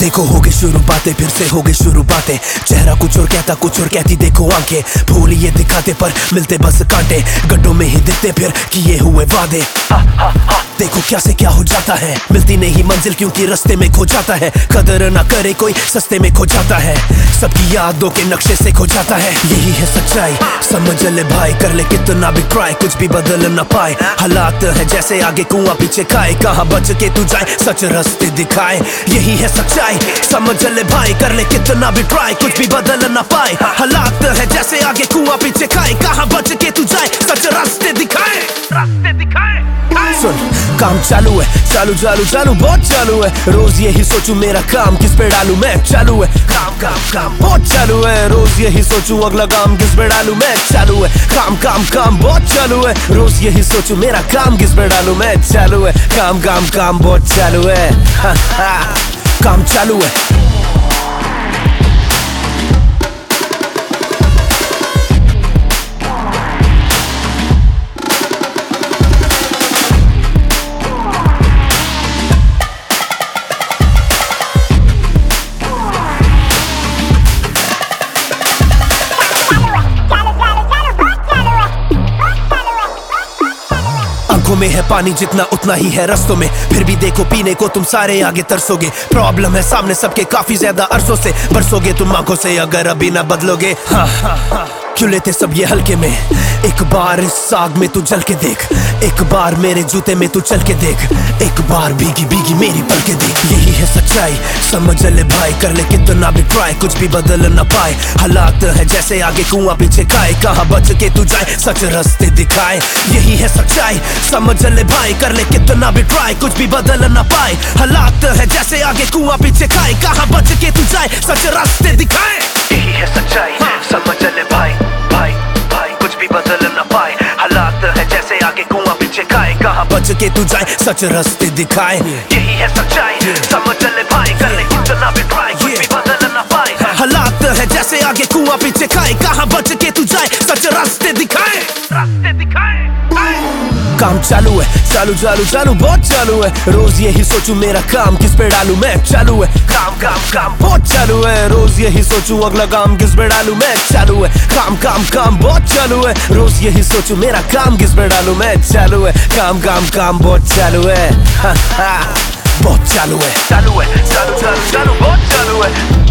देखो हो गई शुरू बातें, फिर से हो गई शुरू बातें। चेहरा कुछ और कहता, कुछ और कहती, देखो आंखें फूल ये दिखाते पर मिलते बस कांटे। गड्ढों में ही दिखते फिर किए हुए वादे। देखो क्या से क्या हो जाता है, मिलती नहीं मंजिल क्योंकि रास्ते में खो जाता है। कदर ना करे कोई सस्ते में खो जाता है, सबकी यादों के नक्शे से खो जाता है। यही है सच्चाई, समझ ले भाई, कर ले कितना भी ट्राई, कुछ भी बदल ना पाए। हालात है जैसे आगे कुआं पीछे खाए, कहाँ बच के तू जाए सच रास्ते दिखाए। यही है सच्चाई, समझ ले भाई, कर ले कितना भी ट्राई, कुछ भी बदल ना पाए। हालात है जैसे आगे कुआं पीछे खाए, कहाँ बच के तू जाए सच रास्ते दिखाए। रास्ते दिखाए। सुन काम चालू है, चालू चालू चालू बहुत चालू है। रोज यही सोचूं मेरा काम किस पे डालूं मैं, चालू है काम काम काम बहुत चालू है। रोज यही सोचूं अगला काम किस पे डालूं मैं, चालू है काम काम काम बहुत चालू है। रोज यही सोचूं मेरा काम किस पे डालूं मैं, चालू है काम काम काम बहुत चालू है। काम चालू है। आंखों में है पानी जितना उतना ही है रस्तों में, फिर भी देखो पीने को तुम सारे आगे तरसोगे। प्रॉब्लम है सामने सबके काफी ज्यादा अरसों से, बरसोगे तुम आंखों से अगर अभी ना बदलोगे। क्यों लेते सब ये हल्के में, एक बार इस आग में तू जल के देख, एक बार मेरे जूते में तू चल के देख, एक बार भीगी भीगी मेरी पल के देख। यही है सच्चाई, समझ ले भाई, कर ले कितना भी ट्राई, कुछ भी बदल ना पाए। हालात है जैसे आगे कुआं पीछे खाए, कहाँ बच के तू जाए सच रास्ते दिखाए। यही है सच्चाई, समझ ले भाई, कर ले कितना भी ट्राई, कुछ भी बदल ना पाए। हालात है जैसे आगे कुआं पीछे खाए, कहाँ बच के तू जाए सच रास्ते दिखाए। यही है सच्चाई, समझ ले भाई भाई भाई, कुछ भी बदल ना पाए। हालात है जैसे आगे कुआं पीछे खाए, कहाँ बच के तू जाए सच रास्ते दिखाए। यही है सच्चाई, समझ ले भाई, कर ले कितना भी ट्राई, कुछ भी बदल ना पाए। हालात है जैसे आगे कुआं पीछे खाए, कहाँ बच के तू जाए सच रास्ते दिखाए। रास्ते दिखाए। काम चालू है, चालू चालू चालू बहुत चालू है। रोज यही सोचूं मेरा काम किस पे डालूं मैं, चालू है काम काम काम बहुत चालू है। रोज यही सोचूं अगला काम किस पे डालूं मैं, चालू है काम काम काम बहुत चालू है। रोज यही सोचूं मेरा काम किस पे डालूं मैं, चालू है काम काम काम बहुत चालू है। बहुत चालू है, चालू है, चालू चालू चालू बहुत चालू है।